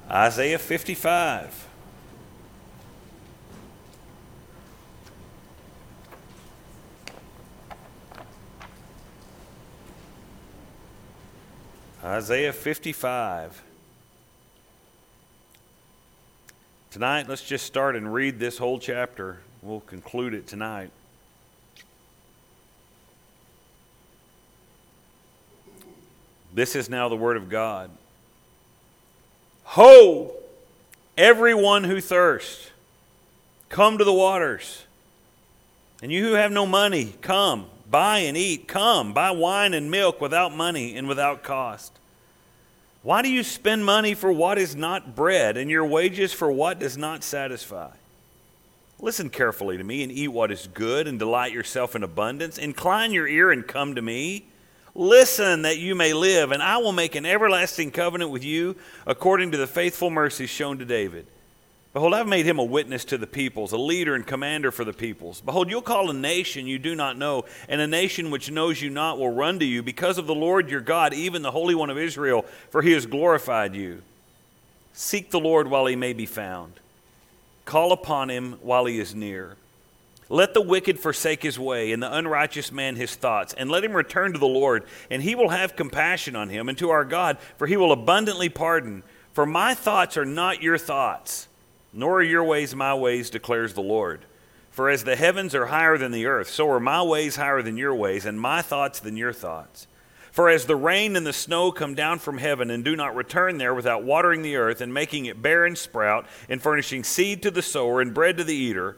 Isaiah 55. Isaiah 55. Tonight, let's just start and read this whole chapter. We'll conclude it tonight. This is now the word of God. Ho, everyone who thirsts, come to the waters. And you who have no money, come, buy and eat. Come, buy wine and milk without money and without cost. Why do you spend money for what is not bread, and your wages for what does not satisfy? Listen carefully to me and eat what is good, and delight yourself in abundance. Incline your ear and come to me. Listen that you may live, and I will make an everlasting covenant with you according to the faithful mercy shown to David. Behold, I've made him a witness to the peoples, a leader and commander for the peoples. Behold, you'll call a nation you do not know, and a nation which knows you not will run to you because of the Lord your God, even the Holy One of Israel, for he has glorified you. Seek the Lord while he may be found. Call upon him while he is near. Let the wicked forsake his way, and the unrighteous man his thoughts, and let him return to the Lord, and he will have compassion on him, and to our God, for he will abundantly pardon. For my thoughts are not your thoughts, nor are your ways my ways, declares the Lord. For as the heavens are higher than the earth, so are my ways higher than your ways, and my thoughts than your thoughts. For as the rain and the snow come down from heaven and do not return there without watering the earth and making it bear and sprout, and furnishing seed to the sower and bread to the eater,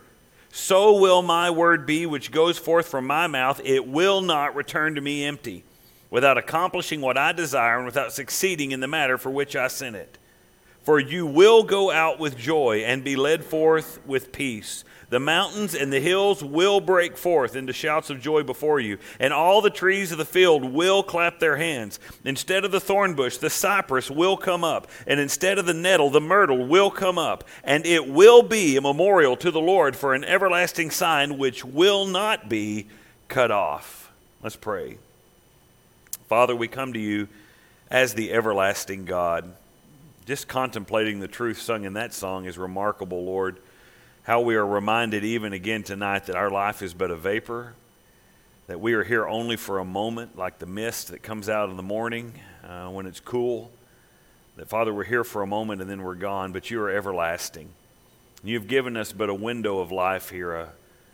so will my word be which goes forth from my mouth. It will not return to me empty, without accomplishing what I desire and without succeeding in the matter for which I sent it. For you will go out with joy and be led forth with peace. The mountains and the hills will break forth into shouts of joy before you, and all the trees of the field will clap their hands. Instead of the thorn bush, the cypress will come up, and instead of the nettle, the myrtle will come up, and it will be a memorial to the Lord for an everlasting sign which will not be cut off. Let's pray. Father, we come to you as the everlasting God. Just contemplating the truth sung in that song is remarkable, Lord. How we are reminded even again tonight that our life is but a vapor, that we are here only for a moment, like the mist that comes out in the morning when it's cool. That, Father, we're here for a moment and then we're gone, but you are everlasting. You've given us but a window of life here,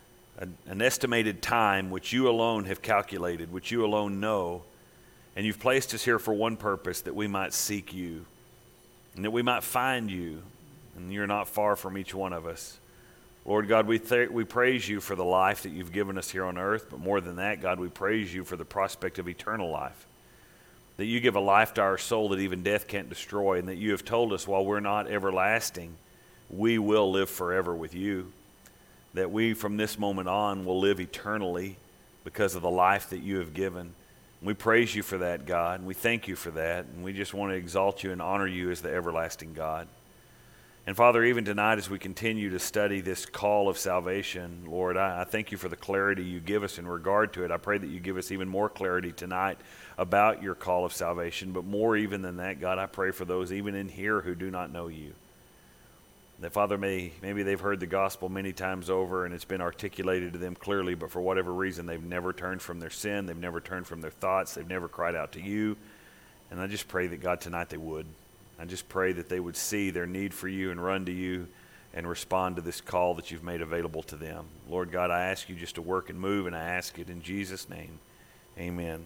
an estimated time which you alone have calculated, which you alone know, and you've placed us here for one purpose, that we might seek you, and that we might find you, and you're not far from each one of us. Lord God, we praise you for the life that you've given us here on earth, but more than that, God, we praise you for the prospect of eternal life, that you give a life to our soul that even death can't destroy, and that you have told us while we're not everlasting, we will live forever with you, that we from this moment on will live eternally because of the life that you have given. We praise you for that, God, and we thank you for that, and we just want to exalt you and honor you as the everlasting God. And Father, even tonight as we continue to study this call of salvation, Lord, I thank you for the clarity you give us in regard to it. I pray that you give us even more clarity tonight about your call of salvation, but more even than that, God, I pray for those even in here who do not know you. That, Father, maybe they've heard the gospel many times over and it's been articulated to them clearly, but for whatever reason they've never turned from their sin, they've never turned from their thoughts, they've never cried out to you. And I just pray that, God, tonight they would. I just pray that they would see their need for you and run to you and respond to this call that you've made available to them. Lord God, I ask you just to work and move, and I ask it in Jesus' name. Amen.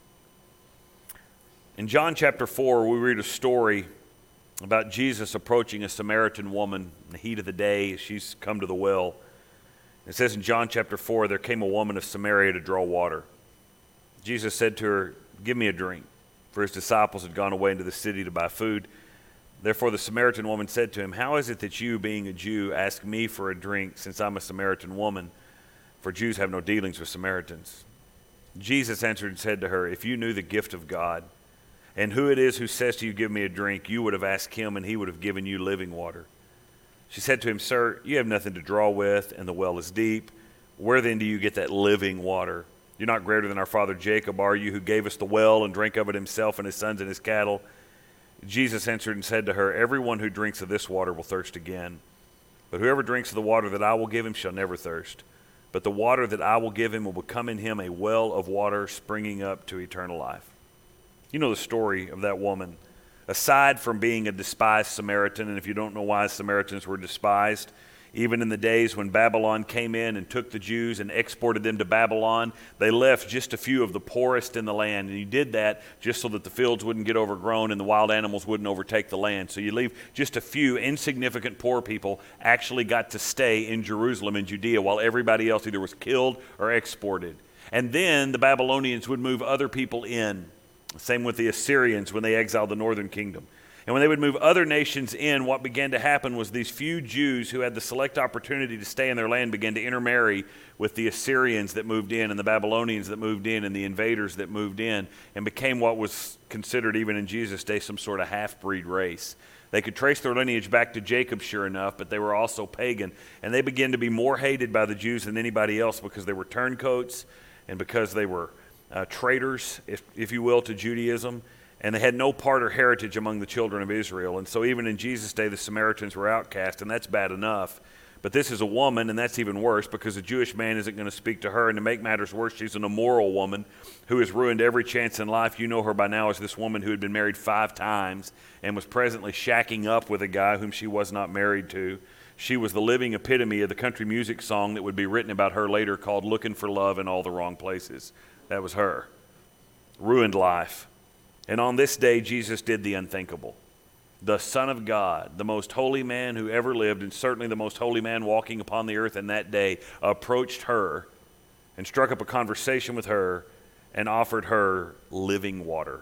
In John chapter 4, we read a story about Jesus approaching a Samaritan woman in the heat of the day as she's come to the well. It says in John chapter 4, there came a woman of Samaria to draw water. Jesus said to her, "Give me a drink," for his disciples had gone away into the city to buy food. Therefore the Samaritan woman said to him, "How is it that you, being a Jew, ask me for a drink, since I'm a Samaritan woman? For Jews have no dealings with Samaritans." Jesus answered and said to her, "If you knew the gift of God, and who it is who says to you, 'Give me a drink,' you would have asked him, and he would have given you living water." She said to him, "Sir, you have nothing to draw with, and the well is deep. Where then do you get that living water? You're not greater than our father Jacob, are you, who gave us the well and drank of it himself and his sons and his cattle? Jesus answered and said to her, everyone who drinks of this water will thirst again. But whoever drinks of the water that I will give him shall never thirst. But the water that I will give him will become in him a well of water springing up to eternal life. You know the story of that woman. Aside from being a despised Samaritan, and if you don't know why Samaritans were despised, even in the days when Babylon came in and took the Jews and exported them to Babylon, they left just a few of the poorest in the land. And you did that just so that the fields wouldn't get overgrown and the wild animals wouldn't overtake the land. So you leave just a few insignificant poor people actually got to stay in Jerusalem and Judea while everybody else either was killed or exported. And then the Babylonians would move other people in. Same with the Assyrians when they exiled the northern kingdom. And when they would move other nations in, what began to happen was these few Jews who had the select opportunity to stay in their land began to intermarry with the Assyrians that moved in and the Babylonians that moved in and the invaders that moved in, and became what was considered even in Jesus' day some sort of half-breed race. They could trace their lineage back to Jacob, sure enough, but they were also pagan. And they began to be more hated by the Jews than anybody else because they were turncoats and because they were traitors, if you will, to Judaism. And they had no part or heritage among the children of Israel. And so even in Jesus' day, the Samaritans were outcast, and that's bad enough. But this is a woman, and that's even worse because a Jewish man isn't going to speak to her. And to make matters worse, she's an immoral woman who has ruined every chance in life. You know her by now as this woman who had been married 5 times and was presently shacking up with a guy whom she was not married to. She was the living epitome of the country music song that would be written about her later called Looking for Love in All the Wrong Places. That was her. Ruined life. And on this day, Jesus did the unthinkable. The Son of God, the most holy man who ever lived, and certainly the most holy man walking upon the earth in that day, approached her and struck up a conversation with her and offered her living water.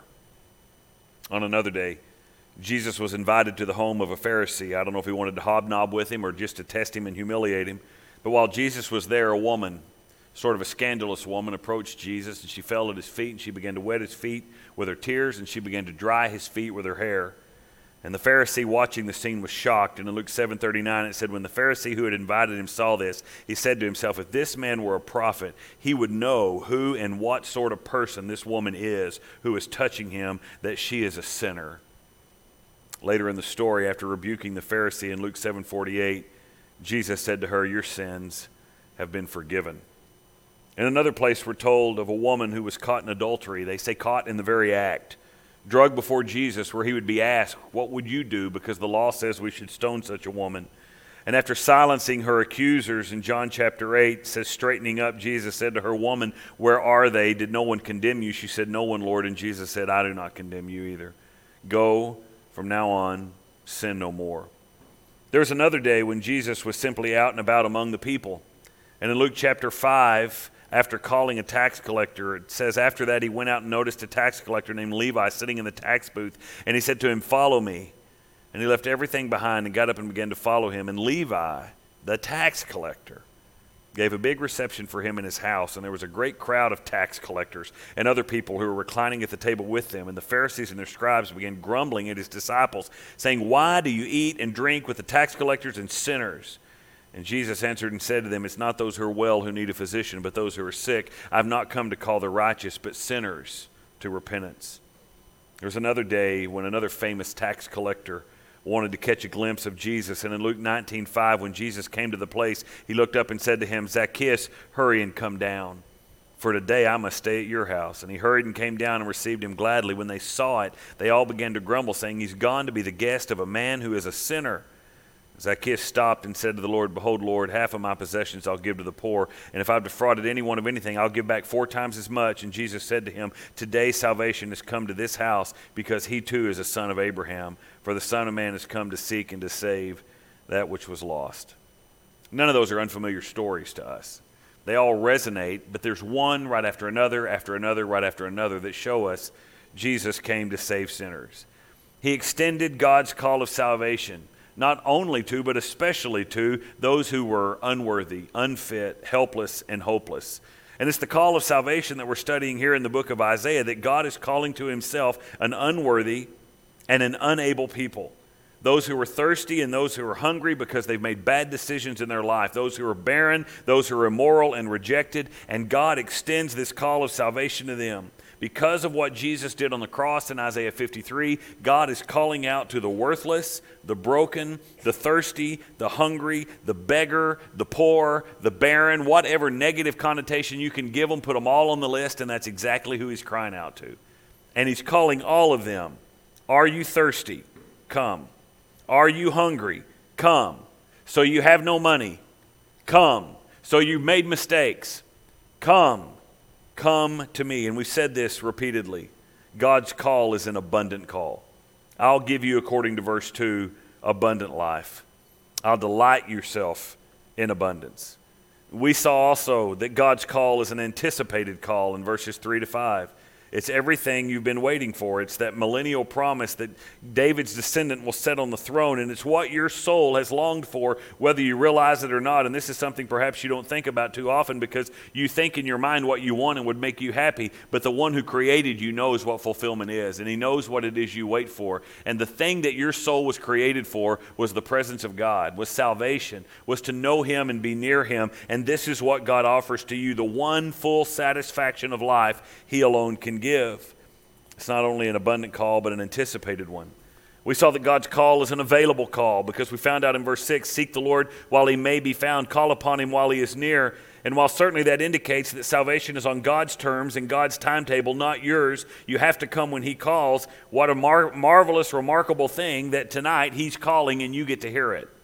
On another day, Jesus was invited to the home of a Pharisee. I don't know if he wanted to hobnob with him or just to test him and humiliate him. But while Jesus was there, a woman, sort of a scandalous woman, approached Jesus, and she fell at his feet, and she began to wet his feet with her tears, and she began to dry his feet with her hair. And the Pharisee watching the scene was shocked. And in Luke 7:39 it said, when the Pharisee who had invited him saw this, he said to himself, if this man were a prophet, he would know who and what sort of person this woman is who is touching him, that she is a sinner. Later in the story, after rebuking the Pharisee in Luke 7:48, Jesus said to her, your sins have been forgiven. In another place, we're told of a woman who was caught in adultery. They say caught in the very act. Drugged before Jesus, where he would be asked, what would you do? Because the law says we should stone such a woman. And after silencing her accusers in John chapter 8, says, straightening up, Jesus said to her, woman, where are they? Did no one condemn you? She said, no one, Lord. And Jesus said, I do not condemn you either. Go, from now on, sin no more. There was another day when Jesus was simply out and about among the people. And in Luke chapter 5, after calling a tax collector, it says, after that he went out and noticed a tax collector named Levi sitting in the tax booth. And he said to him, follow me. And he left everything behind and got up and began to follow him. And Levi, the tax collector, gave a big reception for him in his house. And there was a great crowd of tax collectors and other people who were reclining at the table with them. And the Pharisees and their scribes began grumbling at his disciples, saying, why do you eat and drink with the tax collectors and sinners? And Jesus answered and said to them, it's not those who are well who need a physician, but those who are sick. I've not come to call the righteous, but sinners to repentance. There was another day when another famous tax collector wanted to catch a glimpse of Jesus. And in Luke 19:5, when Jesus came to the place, he looked up and said to him, Zacchaeus, hurry and come down, for today I must stay at your house. And he hurried and came down and received him gladly. When they saw it, they all began to grumble, saying, he's gone to be the guest of a man who is a sinner. Zacchaeus stopped and said to the Lord, behold, Lord, half of my possessions I'll give to the poor, and if I've defrauded anyone of anything, I'll give back 4 times as much. And Jesus said to him, today salvation has come to this house, because he too is a son of Abraham. For the Son of Man has come to seek and to save that which was lost. None of those are unfamiliar stories to us. They all resonate, but there's one right after another, right after another that show us Jesus came to save sinners. He extended God's call of salvation not only to, but especially to those who were unworthy, unfit, helpless, and hopeless. And it's the call of salvation that we're studying here in the book of Isaiah, that God is calling to himself an unworthy and an unable people. Those who are thirsty and those who are hungry because they've made bad decisions in their life. Those who are barren, those who are immoral and rejected. And God extends this call of salvation to them. Because of what Jesus did on the cross in Isaiah 53, God is calling out to the worthless, the broken, the thirsty, the hungry, the beggar, the poor, the barren, whatever negative connotation you can give them, put them all on the list, and that's exactly who he's crying out to. And he's calling all of them. Are you thirsty? Come. Are you hungry? Come. So you have no money? Come. So you've made mistakes? Come. Come to me. And we've said this repeatedly. God's call is an abundant call. I'll give you, according to verse 2, abundant life. I'll delight yourself in abundance. We saw also that God's call is an anticipated call in verses 3 to 5. It's everything you've been waiting for. It's that millennial promise that David's descendant will sit on the throne, and it's what your soul has longed for, whether you realize it or not. And this is something perhaps you don't think about too often because you think in your mind what you want and would make you happy, but the one who created you knows what fulfillment is, and he knows what it is you wait for. And the thing that your soul was created for was the presence of God, was salvation, was to know him and be near him, and this is what God offers to you, the one full satisfaction of life he alone can give. It's not only an abundant call, but an anticipated one. We saw that God's call is an available call because we found out in verse 6, seek the Lord while he may be found, call upon him while he is near. And while certainly that indicates that salvation is on God's terms and God's timetable, not yours, you have to come when he calls. What a marvelous, remarkable thing that tonight he's calling and you get to hear it.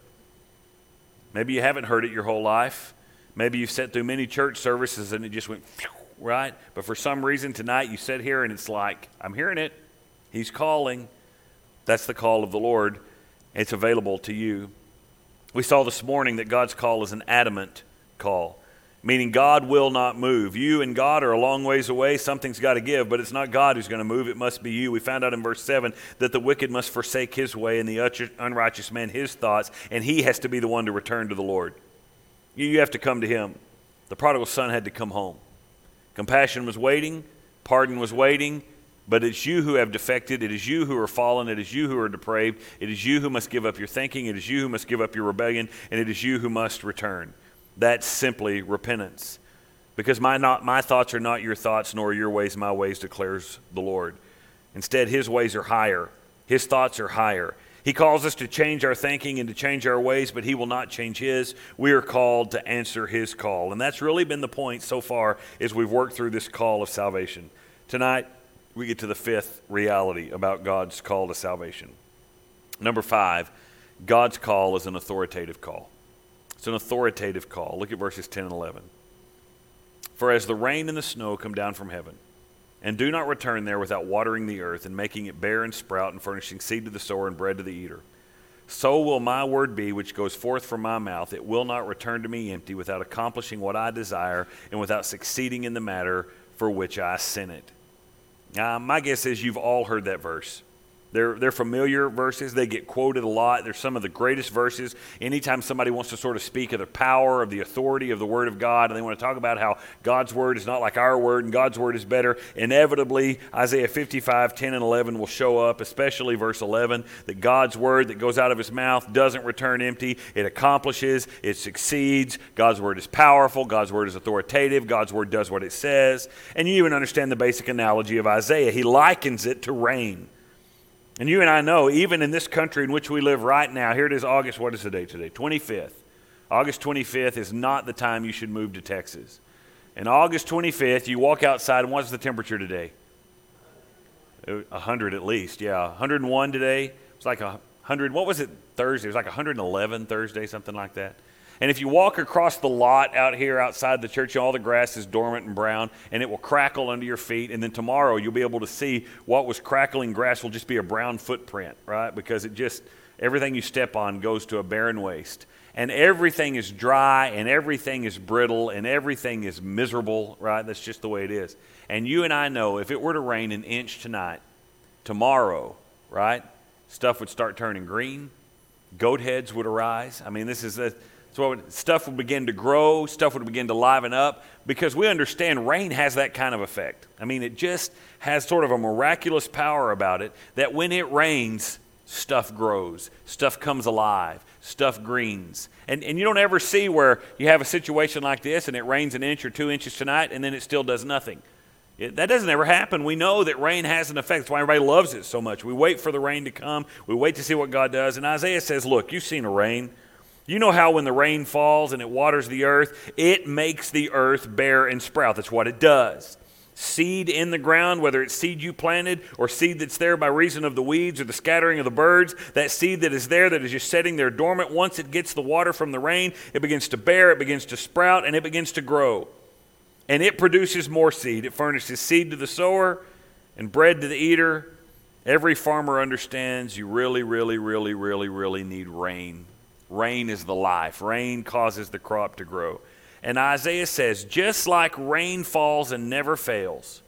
Maybe you haven't heard it your whole life. Maybe you've sat through many church services and it just went phew, right? But for some reason tonight you sit here and it's like, I'm hearing it. He's calling. That's the call of the Lord. It's available to you. We saw this morning that God's call is an adamant call, meaning God will not move. You and God are a long ways away. Something's got to give, but it's not God who's going to move. It must be you. We found out in verse 7 that the wicked must forsake his way and the unrighteous man his thoughts, and he has to be the one to return to the Lord. You have to come to him. The prodigal son had to come home. Compassion was waiting. Pardon was waiting. But it's you who have defected. It is you who are fallen. It is you who are depraved. It is you who must give up your thinking. It is you who must give up your rebellion. And it is you who must return. That's simply repentance. Because my thoughts are not your thoughts, nor your ways my ways, declares the Lord. Instead, his ways are higher. His thoughts are higher. He calls us to change our thinking and to change our ways, but he will not change his. We are called to answer his call. And that's really been the point so far as we've worked through this call of salvation. Tonight, we get to the fifth reality about God's call to salvation. Number 5, God's call is an authoritative call. It's an authoritative call. Look at verses 10 and 11. For as the rain and the snow come down from heaven, and do not return there without watering the earth and making it bear and sprout and furnishing seed to the sower and bread to the eater, so will my word be which goes forth from my mouth. It will not return to me empty, without accomplishing what I desire and without succeeding in the matter for which I sent it. My guess is you've all heard that verse. They're familiar verses. They get quoted a lot. They're some of the greatest verses. Anytime somebody wants to sort of speak of the power, of the authority of the Word of God, and they want to talk about how God's Word is not like our Word and God's Word is better, inevitably Isaiah 55, 10 and 11 will show up, especially verse 11, that God's Word that goes out of his mouth doesn't return empty. It accomplishes. It succeeds. God's Word is powerful. God's Word is authoritative. God's Word does what it says. And you even understand the basic analogy of Isaiah. He likens it to rain. And you and I know, even in this country in which we live right now, here it is August, what is the date today? 25th. August 25th is not the time you should move to Texas. And August 25th, you walk outside, and what's the temperature today? 100 at least, yeah. 101 today. It's like 100, what was it Thursday? It was like 111 Thursday, something like that. And if you walk across the lot out here outside the church, all the grass is dormant and brown, and it will crackle under your feet. And then tomorrow you'll be able to see what was crackling grass will just be a brown footprint, right? Because it just, everything you step on goes to a barren waste. And everything is dry, and everything is brittle, and everything is miserable, right? That's just the way it is. And you and I know if it were to rain an inch tonight, tomorrow, right, stuff would start turning green. Goat heads would arise. I mean, so stuff would begin to grow, stuff would begin to liven up, because we understand rain has that kind of effect. I mean, it just has sort of a miraculous power about it that when it rains, stuff grows, stuff comes alive, stuff greens. And you don't ever see where you have a situation like this and it rains an inch or 2 inches tonight and then it still does nothing. That doesn't ever happen. We know that rain has an effect. That's why everybody loves it so much. We wait for the rain to come. We wait to see what God does. And Isaiah says, look, you've seen a rain. You know how when the rain falls and it waters the earth, it makes the earth bear and sprout. That's what it does. Seed in the ground, whether it's seed you planted or seed that's there by reason of the weeds or the scattering of the birds, that seed that is there that is just sitting there dormant, once it gets the water from the rain, it begins to bear, it begins to sprout, and it begins to grow. And it produces more seed. It furnishes seed to the sower and bread to the eater. Every farmer understands you really, really, really, really, really need rain. Rain is the life. Rain causes the crop to grow. And Isaiah says, just like rain falls and never fails,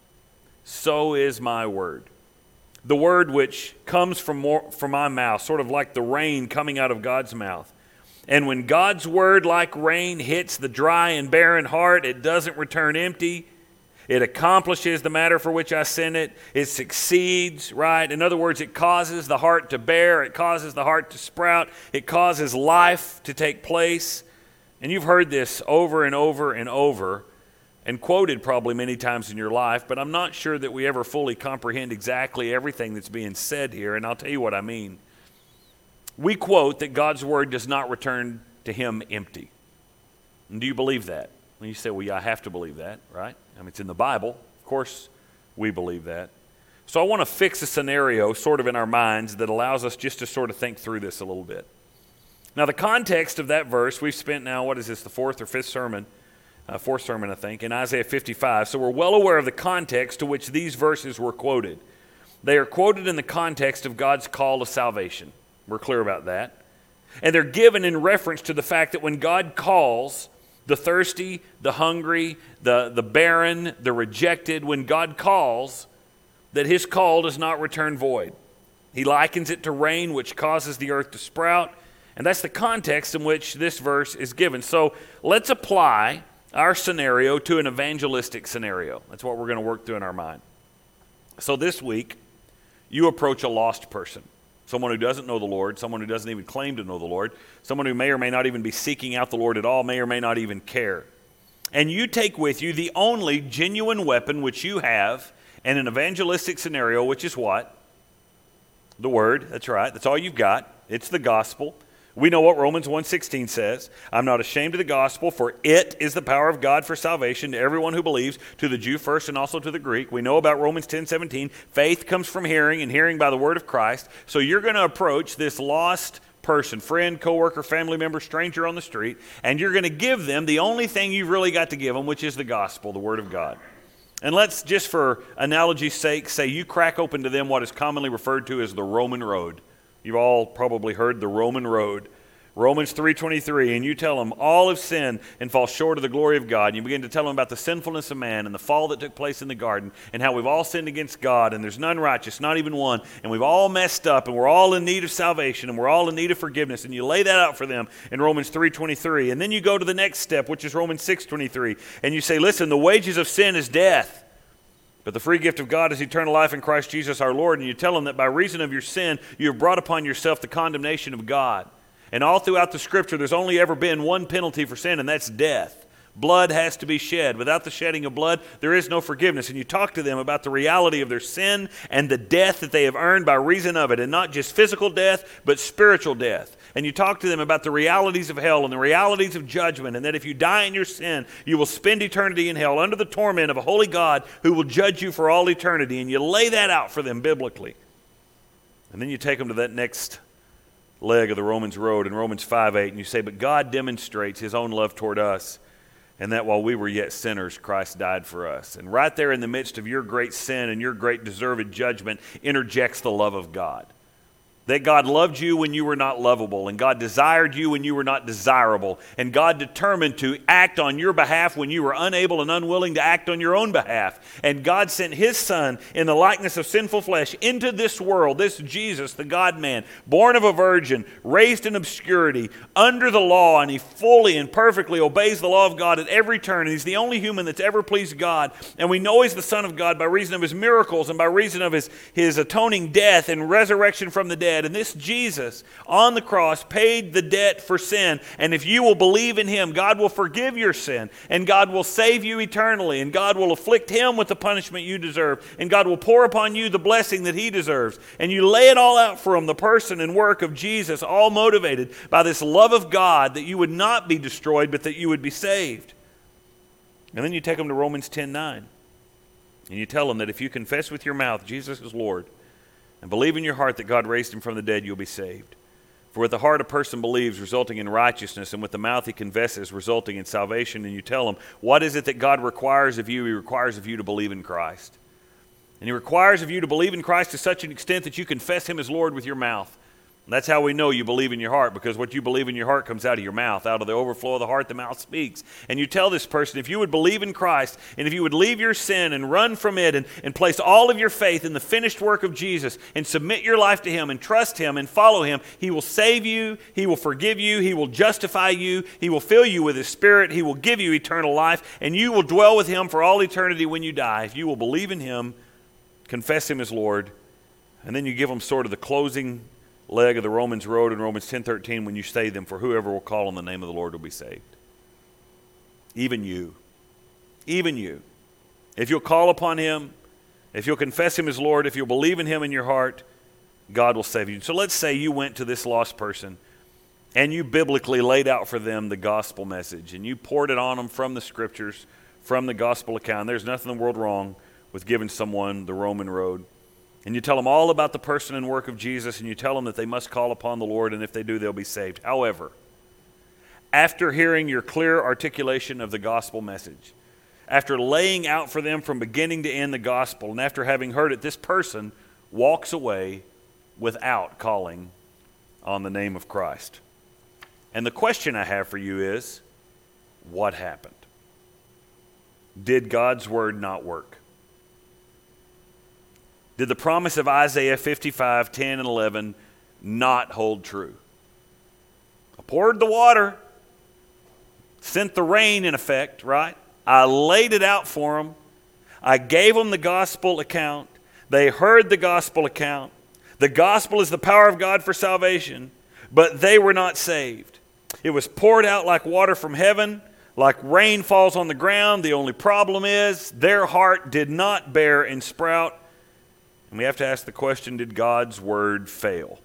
so is my word. The word which comes from my mouth, sort of like the rain coming out of God's mouth. And when God's word, like rain, hits the dry and barren heart, it doesn't return empty. It accomplishes the matter for which I sent it. It succeeds, right? In other words, it causes the heart to bear. It causes the heart to sprout. It causes life to take place. And you've heard this over and over and over and quoted probably many times in your life, but I'm not sure that we ever fully comprehend exactly everything that's being said here, and I'll tell you what I mean. We quote that God's word does not return to him empty. And do you believe that? Well, you say, well, yeah, I have to believe that, right? I mean, it's in the Bible. Of course we believe that. So I want to fix a scenario sort of in our minds that allows us just to sort of think through this a little bit. Now, the context of that verse, we've spent now, what is this, the fourth sermon, I think, in Isaiah 55. So we're well aware of the context to which these verses were quoted. They are quoted in the context of God's call to salvation. We're clear about that. And they're given in reference to the fact that when God calls the thirsty, the hungry, the barren, the rejected, when God calls, that his call does not return void. He likens it to rain, which causes the earth to sprout. And that's the context in which this verse is given. So let's apply our scenario to an evangelistic scenario. That's what we're going to work through in our mind. So this week, you approach a lost person. Someone who doesn't know the Lord, someone who doesn't even claim to know the Lord, someone who may or may not even be seeking out the Lord at all, may or may not even care. And you take with you the only genuine weapon which you have in an evangelistic scenario, which is what? The Word. That's right. That's all you've got. It's the gospel. We know what Romans 1:16 says. I'm not ashamed of the gospel, for it is the power of God for salvation to everyone who believes, to the Jew first and also to the Greek. We know about Romans 10:17. Faith comes from hearing, and hearing by the word of Christ. So you're going to approach this lost person, friend, coworker, family member, stranger on the street, and you're going to give them the only thing you've really got to give them, which is the gospel, the word of God. And let's, just for analogy's sake, say you crack open to them what is commonly referred to as the Roman road. You've all probably heard the Roman road. Romans 3:23, and you tell them all have sinned and fall short of the glory of God. And you begin to tell them about the sinfulness of man and the fall that took place in the garden and how we've all sinned against God and there's none righteous, not even one, and we've all messed up and we're all in need of salvation and we're all in need of forgiveness. And you lay that out for them in Romans 3:23. And then you go to the next step, which is Romans 6:23, and you say, listen, the wages of sin is death, but the free gift of God is eternal life in Christ Jesus our Lord. And you tell them that by reason of your sin, you have brought upon yourself the condemnation of God. And all throughout the Scripture, there's only ever been one penalty for sin, and that's death. Blood has to be shed. Without the shedding of blood, there is no forgiveness. And you talk to them about the reality of their sin and the death that they have earned by reason of it. And not just physical death, but spiritual death. And you talk to them about the realities of hell and the realities of judgment, and that if you die in your sin, you will spend eternity in hell under the torment of a holy God who will judge you for all eternity. And you lay that out for them biblically. And then you take them to that next leg of the Romans road in Romans 5:8, and you say, but God demonstrates his own love toward us, and that while we were yet sinners, Christ died for us. And right there in the midst of your great sin and your great deserved judgment interjects the love of God. That God loved you when you were not lovable, and God desired you when you were not desirable, and God determined to act on your behalf when you were unable and unwilling to act on your own behalf. And God sent his Son in the likeness of sinful flesh into this world, this Jesus, the God-man, born of a virgin, raised in obscurity, under the law, and he fully and perfectly obeys the law of God at every turn. And he's the only human that's ever pleased God. And we know he's the Son of God by reason of his miracles and by reason of his atoning death and resurrection from the dead. debt. And this Jesus on the cross paid the debt for sin. And if you will believe in him, God will forgive your sin. And God will save you eternally. And God will afflict him with the punishment you deserve. And God will pour upon you the blessing that he deserves. And you lay it all out for him, the person and work of Jesus, all motivated by this love of God, that you would not be destroyed, but that you would be saved. And then you take them to Romans 10:9. And you tell them that if you confess with your mouth Jesus is Lord and believe in your heart that God raised him from the dead, you'll be saved. For with the heart a person believes, resulting in righteousness, and with the mouth he confesses, resulting in salvation. And you tell them, what is it that God requires of you? He requires of you to believe in Christ. And he requires of you to believe in Christ to such an extent that you confess him as Lord with your mouth. And that's how we know you believe in your heart, because what you believe in your heart comes out of your mouth. Out of the overflow of the heart, the mouth speaks. And you tell this person, if you would believe in Christ, and if you would leave your sin and run from it, and place all of your faith in the finished work of Jesus, and submit your life to him, and trust him, and follow him, he will save you, he will forgive you, he will justify you, he will fill you with his Spirit, he will give you eternal life, and you will dwell with him for all eternity when you die. If you will believe in him, confess him as Lord, and then you give him sort of the closing leg of the Romans road in Romans 10:13 when you say them, for whoever will call on the name of the Lord will be saved. Even you. Even you. If you'll call upon him, if you'll confess him as Lord, if you'll believe in him in your heart, God will save you. So let's say you went to this lost person and you biblically laid out for them the gospel message, and you poured it on them from the scriptures, from the gospel account. There's nothing in the world wrong with giving someone the Roman road. And you tell them all about the person and work of Jesus, and you tell them that they must call upon the Lord, and if they do, they'll be saved. However, after hearing your clear articulation of the gospel message, after laying out for them from beginning to end the gospel, and after having heard it, this person walks away without calling on the name of Christ. And the question I have for you is, what happened? Did God's word not work? Did the promise of Isaiah 55:10 and 11 not hold true? I poured the water, sent the rain in effect, right? I laid it out for them. I gave them the gospel account. They heard the gospel account. The gospel is the power of God for salvation, but they were not saved. It was poured out like water from heaven, like rain falls on the ground. The only problem is their heart did not bear and sprout. And we have to ask the question, did God's word fail?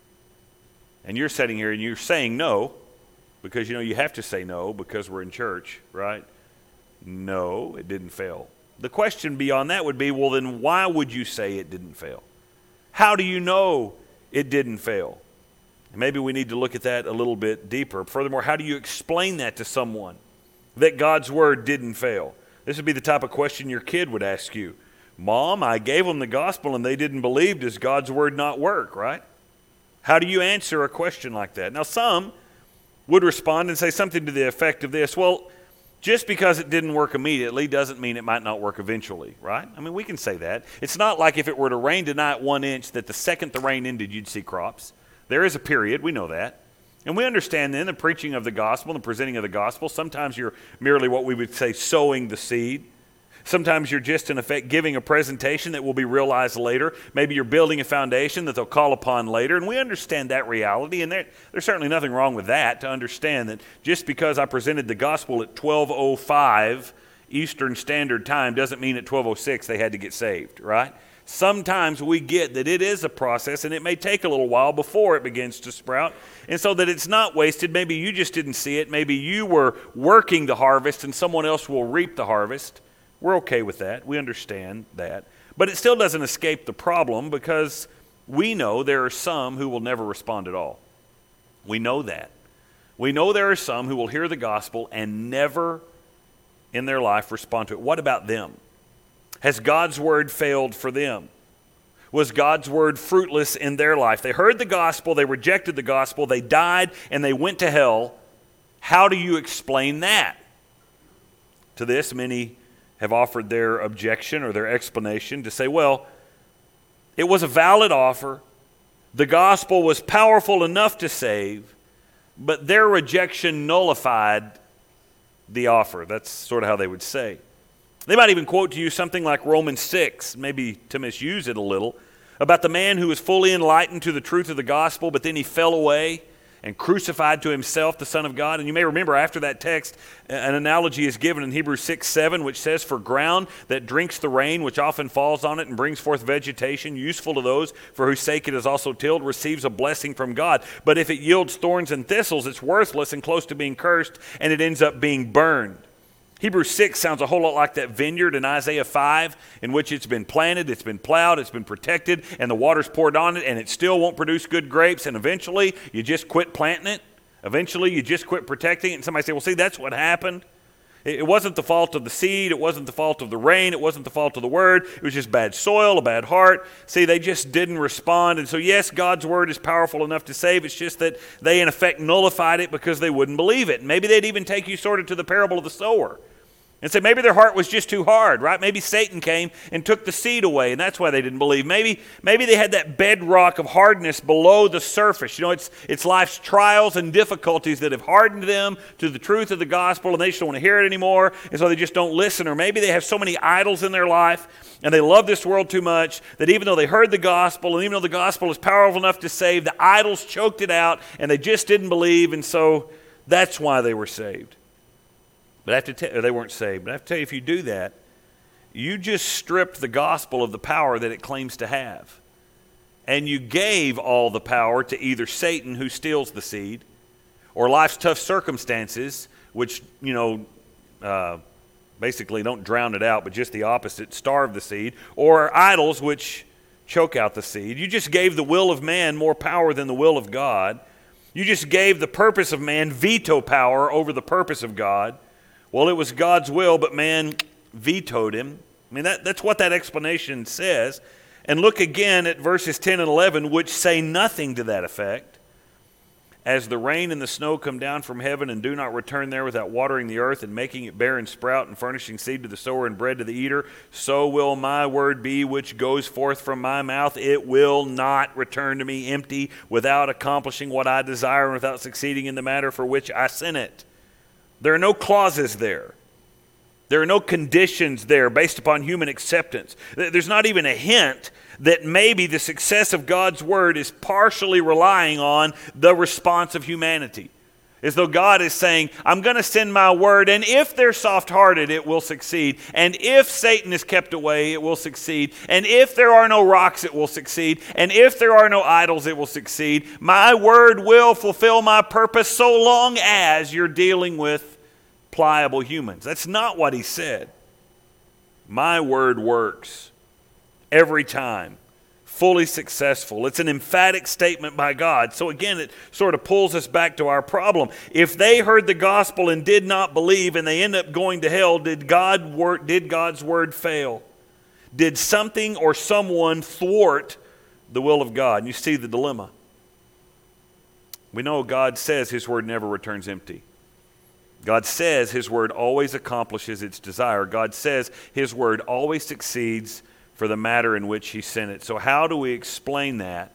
And you're sitting here and you're saying no, because you have to say no because we're in church, right? No, it didn't fail. The question beyond that would be, well, then why would you say it didn't fail? How do you know it didn't fail? And maybe we need to look at that a little bit deeper. Furthermore, how do you explain that to someone, that God's word didn't fail? This would be the type of question your kid would ask you. Mom, I gave them the gospel and they didn't believe. Does God's word not work, right? How do you answer a question like that? Now, some would respond and say something to the effect of this, well, just because it didn't work immediately doesn't mean it might not work eventually, right? I mean, we can say that. It's not like if it were to rain tonight 1 inch, that the second the rain ended, you'd see crops. There is a period, we know that. And we understand then the preaching of the gospel and the presenting of the gospel. Sometimes you're merely what we would say sowing the seed. Sometimes you're just, in effect, giving a presentation that will be realized later. Maybe you're building a foundation that they'll call upon later. And we understand that reality. And there's certainly nothing wrong with that, to understand that just because I presented the gospel at 12:05 Eastern Standard Time doesn't mean at 12:06 they had to get saved, right? Sometimes we get that it is a process and it may take a little while before it begins to sprout. And so that it's not wasted. Maybe you just didn't see it. Maybe you were working the harvest and someone else will reap the harvest. We're okay with that. We understand that. But it still doesn't escape the problem, because we know there are some who will never respond at all. We know that. We know there are some who will hear the gospel and never in their life respond to it. What about them? Has God's word failed for them? Was God's word fruitless in their life? They heard the gospel, they rejected the gospel, they died, and they went to hell. How do you explain that? To this, many have offered their objection or their explanation to say, well, it was a valid offer. The gospel was powerful enough to save, but their rejection nullified the offer. That's sort of how they would say. They might even quote to you something like Romans 6, maybe to misuse it a little, about the man who was fully enlightened to the truth of the gospel, but then he fell away and crucified to himself the Son of God. And you may remember after that text, an analogy is given in Hebrews 6:7, which says, "For ground that drinks the rain, which often falls on it and brings forth vegetation, useful to those for whose sake it is also tilled, receives a blessing from God. But if it yields thorns and thistles, it's worthless and close to being cursed, and it ends up being burned." Hebrews 6 sounds a whole lot like that vineyard in Isaiah 5, in which it's been planted, it's been plowed, it's been protected, and the water's poured on it, and it still won't produce good grapes, and eventually you just quit planting it. Eventually you just quit protecting it, and somebody say, well, see, that's what happened. It wasn't the fault of the seed, it wasn't the fault of the rain, it wasn't the fault of the word, it was just bad soil, a bad heart. See, they just didn't respond, and so yes, God's word is powerful enough to save, it's just that they in effect nullified it because they wouldn't believe it. And maybe they'd even take you sort of to the parable of the sower and say maybe their heart was just too hard, right? Maybe Satan came and took the seed away, and that's why they didn't believe. Maybe they had that bedrock of hardness below the surface. You know, it's life's trials and difficulties that have hardened them to the truth of the gospel, and they just don't want to hear it anymore, and so they just don't listen. Or maybe they have so many idols in their life, and they love this world too much, that even though they heard the gospel, and even though the gospel is powerful enough to save, the idols choked it out, and they just didn't believe, and so that's why they were saved. But I have to tell you, they weren't saved. But I have to tell you, if you do that, you just stripped the gospel of the power that it claims to have. And you gave all the power to either Satan, who steals the seed, or life's tough circumstances, which, basically don't drown it out, but just the opposite, starve the seed, or idols, which choke out the seed. You just gave the will of man more power than the will of God. You just gave the purpose of man veto power over the purpose of God. Well, it was God's will, but man vetoed him. I mean, that's what that explanation says. And look again at verses 10 and 11, which say nothing to that effect. "As the rain and the snow come down from heaven and do not return there without watering the earth and making it bear and sprout and furnishing seed to the sower and bread to the eater, so will my word be which goes forth from my mouth. It will not return to me empty, without accomplishing what I desire and without succeeding in the matter for which I sent it." There are no clauses there. There are no conditions there based upon human acceptance. There's not even a hint that maybe the success of God's word is partially relying on the response of humanity. As though God is saying, I'm going to send my word, and if they're soft-hearted, it will succeed. And if Satan is kept away, it will succeed. And if there are no rocks, it will succeed. And if there are no idols, it will succeed. My word will fulfill my purpose so long as you're dealing with pliable humans. That's not what he said. My word works every time. Fully successful. It's an emphatic statement by God. So again, it sort of pulls us back to our problem. If they heard the gospel and did not believe and they end up going to hell, did God's word fail? Did something or someone thwart the will of God? And you see the dilemma. We know God says his word never returns empty. God says his word always accomplishes its desire. God says his word always succeeds for the matter in which he sent it. So how do we explain that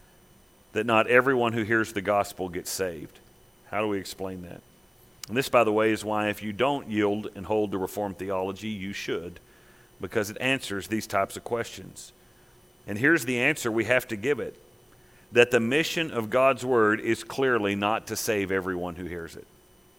not everyone who hears the gospel gets saved? How do we explain that? And this, by the way, is why if you don't yield and hold to Reformed theology, you should, because it answers these types of questions. And here's the answer we have to give it, that the mission of God's word is clearly not to save everyone who hears it.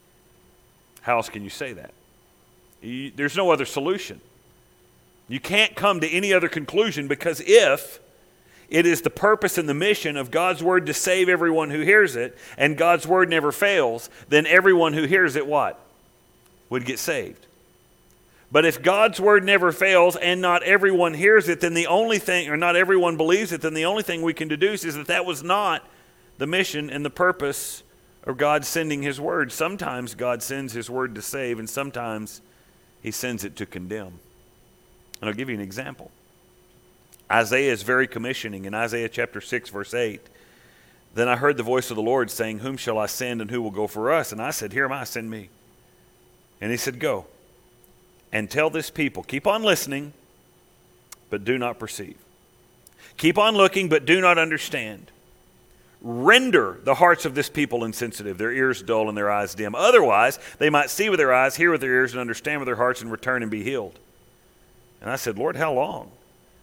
How else can you say that? There's no other solution. You can't come to any other conclusion, because if it is the purpose and the mission of God's word to save everyone who hears it, and God's word never fails, then everyone who hears it what? Would get saved. But if God's word never fails and not everyone hears it, then the only thing, or not everyone believes it, then the only thing we can deduce is that was not the mission and the purpose of God sending his word. Sometimes God sends his word to save, and sometimes he sends it to condemn. And I'll give you an example. Isaiah is very commissioning in Isaiah chapter 6, verse 8. Then I heard the voice of the Lord saying, whom shall I send and who will go for us? And I said, here am I, send me. And he said, go and tell this people, keep on listening, but do not perceive. Keep on looking, but do not understand. Render the hearts of this people insensitive, their ears dull and their eyes dim. Otherwise, they might see with their eyes, hear with their ears, and understand with their hearts, and return and be healed. And I said, Lord, how long?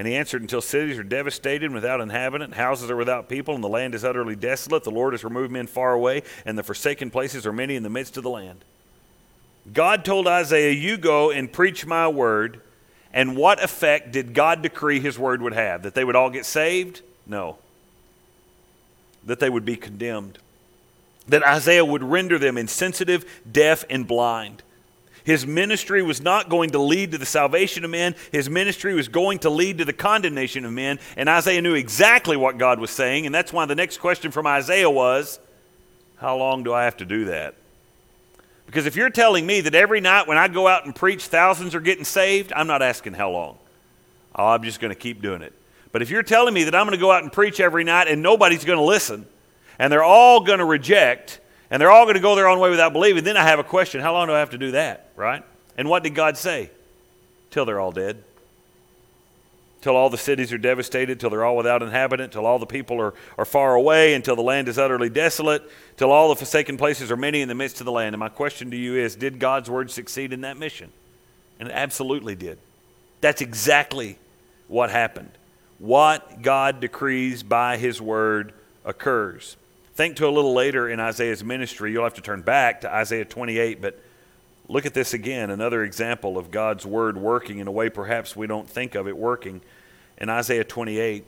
And he answered, until cities are devastated and without inhabitant, houses are without people, and the land is utterly desolate. The Lord has removed men far away, and the forsaken places are many in the midst of the land. God told Isaiah, you go and preach my word. And what effect did God decree his word would have? That they would all get saved? No. That they would be condemned. That Isaiah would render them insensitive, deaf, and blind. His ministry was not going to lead to the salvation of men. His ministry was going to lead to the condemnation of men. And Isaiah knew exactly what God was saying. And that's why the next question from Isaiah was, how long do I have to do that? Because if you're telling me that every night when I go out and preach, thousands are getting saved, I'm not asking how long. Oh, I'm just going to keep doing it. But if you're telling me that I'm going to go out and preach every night and nobody's going to listen, and they're all going to reject, and they're all going to go their own way without believing, then I have a question. How long do I have to do that, right? And what did God say? Till they're all dead. Till all the cities are devastated, till they're all without inhabitant, till all the people are far away, until the land is utterly desolate, till all the forsaken places are many in the midst of the land. And my question to you is, did God's word succeed in that mission? And it absolutely did. That's exactly what happened. What God decrees by his word occurs. Think to a little later in Isaiah's ministry. You'll have to turn back to Isaiah 28, but look at this again, another example of God's word working in a way perhaps we don't think of it working. In Isaiah 28,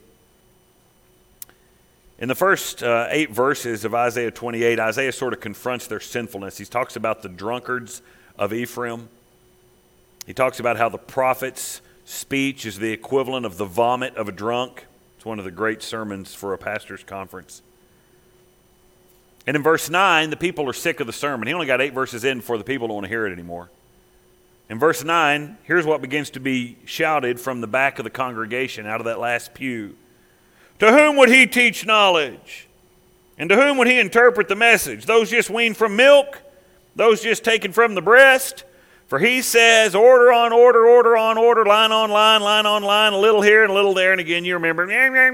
in the first 8 verses of Isaiah 28, Isaiah sort of confronts their sinfulness. He talks about the drunkards of Ephraim. He talks about how the prophet's speech is the equivalent of the vomit of a drunk. It's one of the great sermons for a pastor's conference. And in verse 9, the people are sick of the sermon. He only got 8 verses in before the people don't want to hear it anymore. In verse 9, here's what begins to be shouted from the back of the congregation out of that last pew. To whom would he teach knowledge? And to whom would he interpret the message? Those just weaned from milk? Those just taken from the breast? For he says, order on order, order on order, line on line, a little here and a little there. And again, you remember.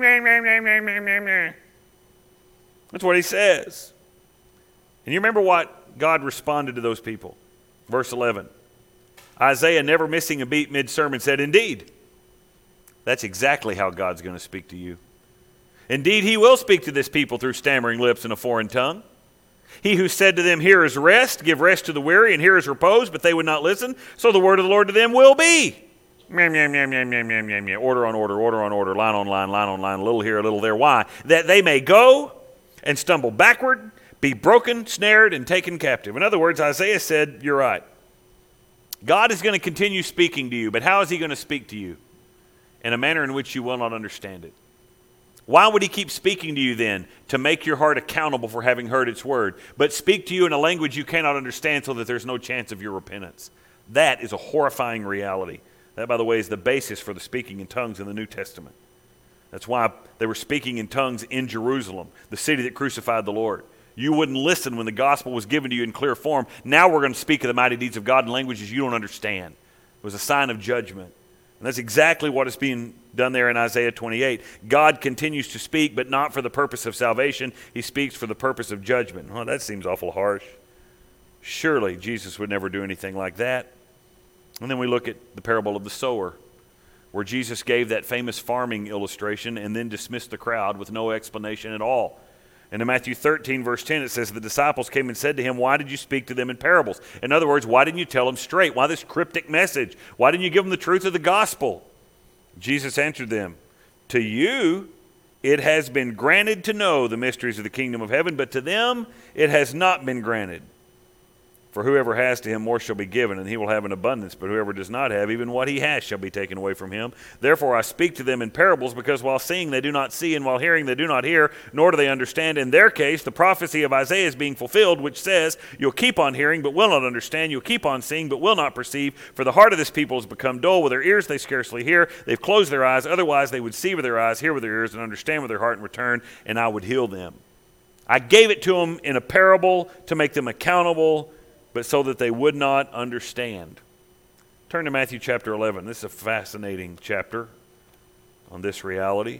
That's what he says. And you remember what God responded to those people. Verse 11. Isaiah, never missing a beat mid-sermon, said, indeed, that's exactly how God's going to speak to you. Indeed, he will speak to this people through stammering lips and a foreign tongue. He who said to them, here is rest, give rest to the weary, and here is repose, but they would not listen. So the word of the Lord to them will be. Order on order, order on order, line on line, a little here, a little there. Why? That they may go and stumble backward, be broken, snared, and taken captive. In other words, Isaiah said, you're right. God is going to continue speaking to you, but how is he going to speak to you? In a manner in which you will not understand it. Why would he keep speaking to you then? To make your heart accountable for having heard its word, but speak to you in a language you cannot understand so that there's no chance of your repentance. That is a horrifying reality. That, by the way, is the basis for the speaking in tongues in the New Testament. That's why they were speaking in tongues in Jerusalem, the city that crucified the Lord. You wouldn't listen when the gospel was given to you in clear form. Now we're going to speak of the mighty deeds of God in languages you don't understand. It was a sign of judgment. And that's exactly what is being done there in Isaiah 28. God continues to speak, but not for the purpose of salvation. He speaks for the purpose of judgment. Well, that seems awful harsh. Surely Jesus would never do anything like that. And then we look at the parable of the sower, where Jesus gave that famous farming illustration and then dismissed the crowd with no explanation at all. And in Matthew 13, verse 10, it says, the disciples came and said to him, why did you speak to them in parables? In other words, why didn't you tell them straight? Why this cryptic message? Why didn't you give them the truth of the gospel? Jesus answered them, to you it has been granted to know the mysteries of the kingdom of heaven, but to them it has not been granted. For whoever has to him more shall be given, and he will have an abundance. But whoever does not have, even what he has shall be taken away from him. Therefore I speak to them in parables, because while seeing they do not see, and while hearing they do not hear, nor do they understand. In their case, the prophecy of Isaiah is being fulfilled, which says, you'll keep on hearing, but will not understand. You'll keep on seeing, but will not perceive. For the heart of this people has become dull. With their ears they scarcely hear. They've closed their eyes. Otherwise they would see with their eyes, hear with their ears, and understand with their heart, and return, and I would heal them. I gave it to them in a parable to make them accountable, but so that they would not understand. Turn to Matthew chapter 11. This is a fascinating chapter on this reality.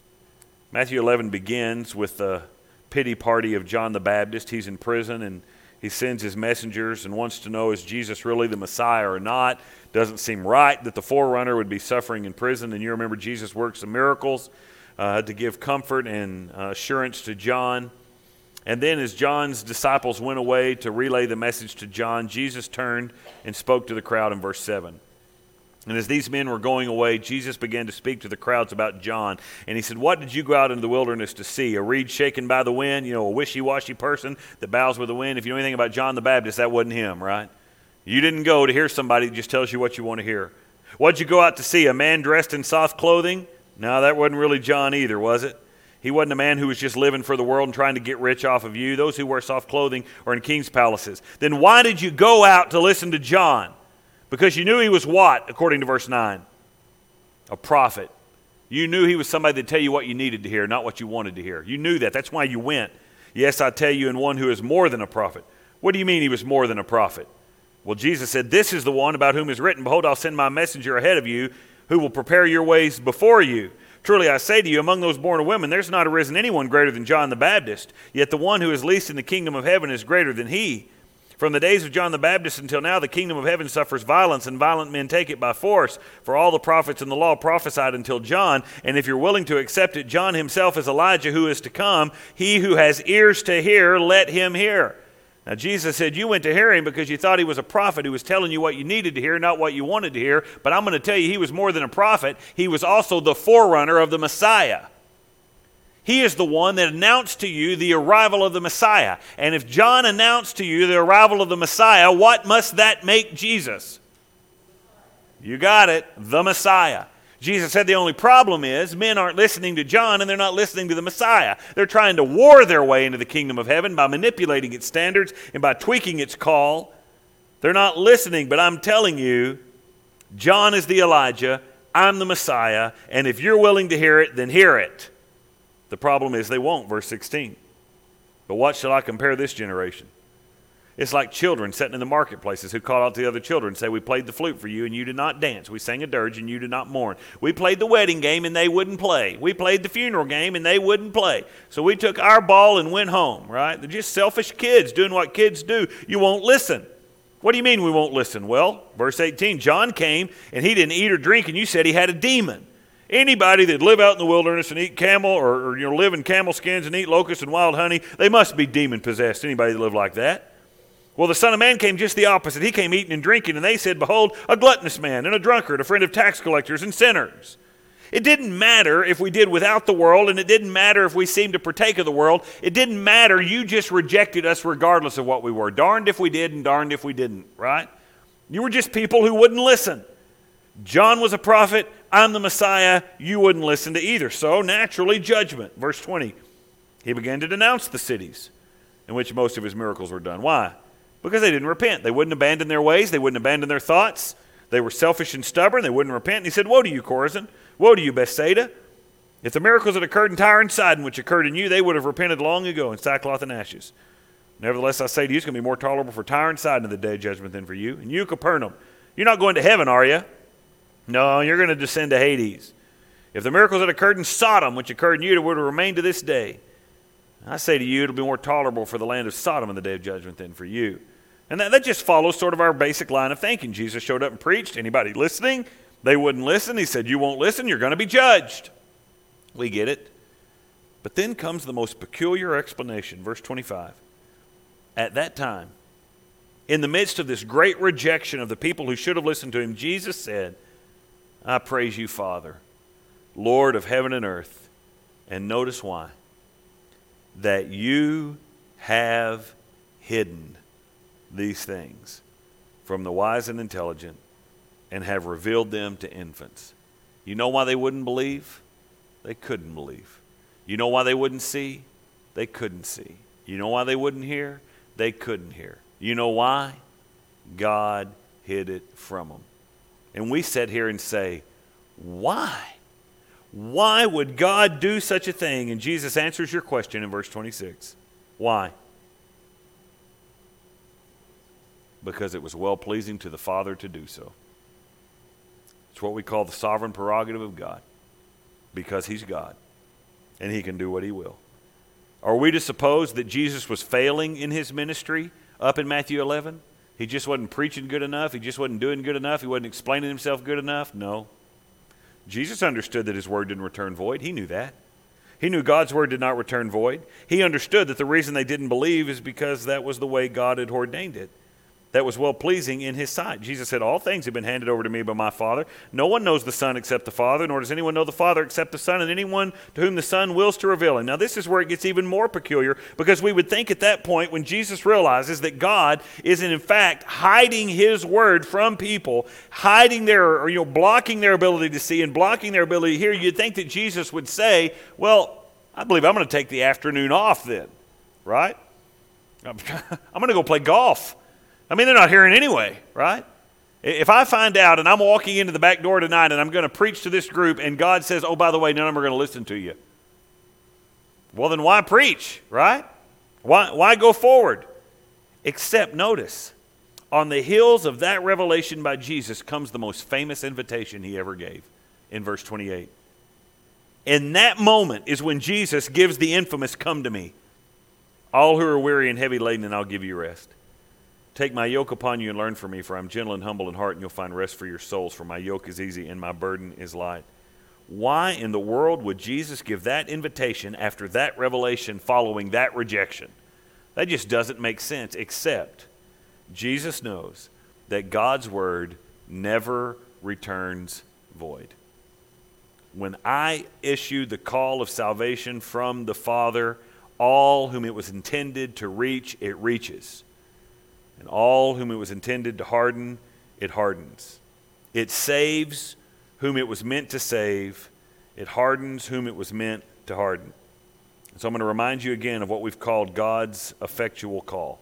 Matthew 11 begins with the pity party of John the Baptist. He's in prison, and He sends his messengers and wants to know, is Jesus really the Messiah or not? Doesn't seem right that the forerunner would be suffering in prison. And you remember Jesus worked some miracles to give comfort and assurance to John. And then as John's disciples went away to relay the message to John, Jesus turned and spoke to the crowd in verse 7. And as these men were going away, Jesus began to speak to the crowds about John. And he said, what did you go out into the wilderness to see? A reed shaken by the wind? You know, a wishy-washy person that bows with the wind? If you know anything about John the Baptist, that wasn't him, right? You didn't go to hear somebody that just tells you what you want to hear. What did you go out to see? A man dressed in soft clothing? No, that wasn't really John either, was it? He wasn't a man who was just living for the world and trying to get rich off of you. Those who wear soft clothing are in king's palaces. Then why did you go out to listen to John? Because you knew he was what, according to verse 9? A prophet. You knew he was somebody that'd tell you what you needed to hear, not what you wanted to hear. You knew that. That's why you went. Yes, I tell you, and one who is more than a prophet. What do you mean he was more than a prophet? Well, Jesus said, this is the one about whom is written, behold, I'll send my messenger ahead of you, who will prepare your ways before you. Truly I say to you, among those born of women, there's not arisen anyone greater than John the Baptist. Yet the one who is least in the kingdom of heaven is greater than he. From the days of John the Baptist until now, the kingdom of heaven suffers violence, and violent men take it by force. For all the prophets and the law prophesied until John. And if you're willing to accept it, John himself is Elijah who is to come. He who has ears to hear, let him hear. Now Jesus said, you went to hear him because you thought he was a prophet who was telling you what you needed to hear, not what you wanted to hear. But I'm going to tell you, he was more than a prophet. He was also the forerunner of the Messiah. He is the one that announced to you the arrival of the Messiah. And if John announced to you the arrival of the Messiah, what must that make Jesus? You got it, the Messiah. Jesus said the only problem is men aren't listening to John and they're not listening to the Messiah. They're trying to war their way into the kingdom of heaven by manipulating its standards and by tweaking its call. They're not listening, but I'm telling you, John is the Elijah, I'm the Messiah, and if you're willing to hear it, then hear it. The problem is they won't, verse 16. But what shall I compare this generation? It's like children sitting in the marketplaces who call out to the other children and say, we played the flute for you and you did not dance. We sang a dirge and you did not mourn. We played the wedding game and they wouldn't play. We played the funeral game and they wouldn't play. So we took our ball and went home, right? They're just selfish kids doing what kids do. You won't listen. What do you mean we won't listen? Well, verse 18, John came and he didn't eat or drink and you said he had a demon. Anybody that live out in the wilderness and eat camel or live in camel skins and eat locusts and wild honey, they must be demon-possessed, anybody that live like that. Well, the Son of Man came just the opposite. He came eating and drinking, and they said, behold, a gluttonous man and a drunkard, a friend of tax collectors and sinners. It didn't matter if we did without the world, and it didn't matter if we seemed to partake of the world. It didn't matter. You just rejected us regardless of what we were. Darned if we did and darned if we didn't, right? You were just people who wouldn't listen. John was a prophet. I'm the Messiah. You wouldn't listen to either. So, naturally, judgment. Verse 20, he began to denounce the cities in which most of his miracles were done. Why? Because they didn't repent. They wouldn't abandon their ways. They wouldn't abandon their thoughts. They were selfish and stubborn. They wouldn't repent. And he said, woe to you, Chorazin. Woe to you, Bethsaida. If the miracles that occurred in Tyre and Sidon, which occurred in you, they would have repented long ago in sackcloth and ashes. Nevertheless, I say to you, it's going to be more tolerable for Tyre and Sidon in the day of judgment than for you. And you, Capernaum, you're not going to heaven, are you? No, you're going to descend to Hades. If the miracles that occurred in Sodom, which occurred in you, would have remained to this day, I say to you, it'll be more tolerable for the land of Sodom in the day of judgment than for you. And that just follows sort of our basic line of thinking. Jesus showed up and preached. Anybody listening? They wouldn't listen. He said, you won't listen, you're going to be judged. We get it. But then comes the most peculiar explanation, verse 25. At that time, in the midst of this great rejection of the people who should have listened to him, Jesus said, I praise you, Father, Lord of heaven and earth. And notice why. That you have hidden these things from the wise and intelligent and have revealed them to infants. You know why they wouldn't believe? They couldn't believe. You know why they wouldn't see? They couldn't see. You know why they wouldn't hear? They couldn't hear. You know why? God hid it from them. And we sit here and say, why? Why would God do such a thing? And Jesus answers your question in verse 26. Why? Because it was well-pleasing to the Father to do so. It's what we call the sovereign prerogative of God. Because he's God. And he can do what he will. Are we to suppose that Jesus was failing in his ministry? up in Matthew 11? He just wasn't preaching good enough? He just wasn't doing good enough? He wasn't explaining himself good enough? No. Jesus understood that his word didn't return void. He knew that. He knew God's word did not return void. He understood that the reason they didn't believe is because that was the way God had ordained it. That was well-pleasing in his sight. Jesus said, all things have been handed over to me by my Father. No one knows the Son except the Father, nor does anyone know the Father except the Son, and anyone to whom the Son wills to reveal him. Now this is where it gets even more peculiar, because we would think at that point, when Jesus realizes that God is in fact hiding his word from people, hiding their, or blocking their ability to see and blocking their ability to hear, you'd think that Jesus would say, well, I believe I'm going to take the afternoon off then, right? I'm going to go play golf. I mean, they're not hearing anyway, right? If I find out and I'm walking into the back door tonight and I'm going to preach to this group and God says, oh, by the way, none of them are going to listen to you. Well, then why preach, right? Why go forward? Except, notice, on the heels of that revelation by Jesus comes the most famous invitation he ever gave in verse 28. In that moment is when Jesus gives the infamous, come to me, all who are weary and heavy laden, and I'll give you rest. Take my yoke upon you and learn from me, for I'm gentle and humble in heart, and you'll find rest for your souls, for my yoke is easy and my burden is light. Why in the world would Jesus give that invitation after that revelation following that rejection? That just doesn't make sense, except Jesus knows that God's word never returns void. When I issue the call of salvation from the Father, all whom it was intended to reach, it reaches. And all whom it was intended to harden, it hardens. It saves whom it was meant to save. It hardens whom it was meant to harden. So I'm going to remind you again of what we've called God's effectual call.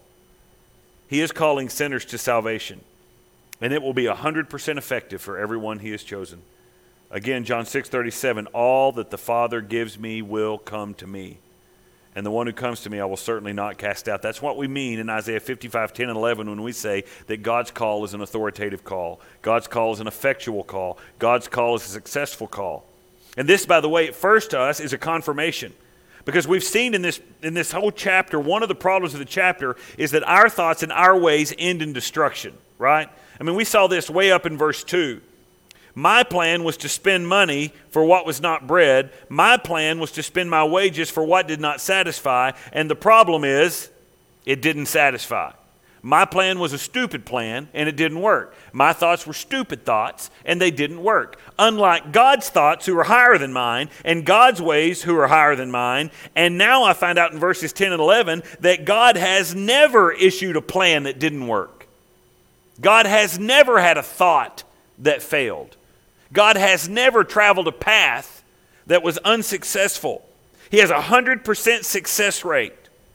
He is calling sinners to salvation, and it will be 100% effective for everyone he has chosen. Again, John 6:37, all that the Father gives me will come to me. And the one who comes to me I will certainly not cast out. That's what we mean in Isaiah 55:10 and 11 when we say that God's call is an authoritative call. God's call is an effectual call. God's call is a successful call. And this, by the way, at first to us is a confirmation. Because we've seen in this whole chapter, one of the problems of the chapter is that our thoughts and our ways end in destruction, right? I mean, we saw this way up in verse 2. My plan was to spend money for what was not bread. My plan was to spend my wages for what did not satisfy. And the problem is, it didn't satisfy. My plan was a stupid plan, and it didn't work. My thoughts were stupid thoughts, and they didn't work. Unlike God's thoughts, who are higher than mine, and God's ways, who are higher than mine. And now I find out in verses 10 and 11 that God has never issued a plan that didn't work. God has never had a thought that failed. God has never traveled a path that was unsuccessful. He has a 100% success rate.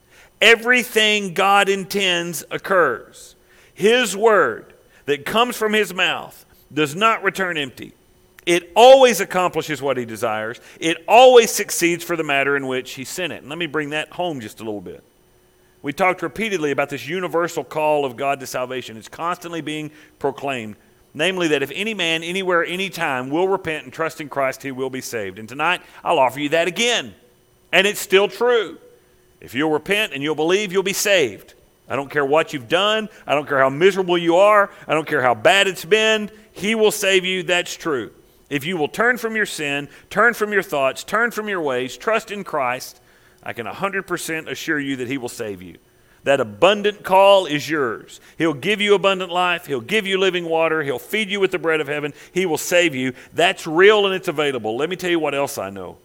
Everything God intends occurs. His word that comes from his mouth does not return empty. It always accomplishes what he desires. It always succeeds for the matter in which he sent it. And let me bring that home just a little bit. We talked repeatedly about this universal call of God to salvation. It's constantly being proclaimed. Namely, that if any man, anywhere, anytime will repent and trust in Christ, he will be saved. And tonight, I'll offer you that again. And it's still true. If you'll repent and you'll believe, you'll be saved. I don't care what you've done. I don't care how miserable you are. I don't care how bad it's been. He will save you. That's true. If you will turn from your sin, turn from your thoughts, turn from your ways, trust in Christ, I can 100% assure you that he will save you. That abundant call is yours. He'll give you abundant life. He'll give you living water. He'll feed you with the bread of heaven. He will save you. That's real and it's available. Let me tell you what else I know.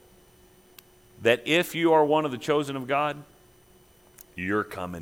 That if you are one of the chosen of God, you're coming.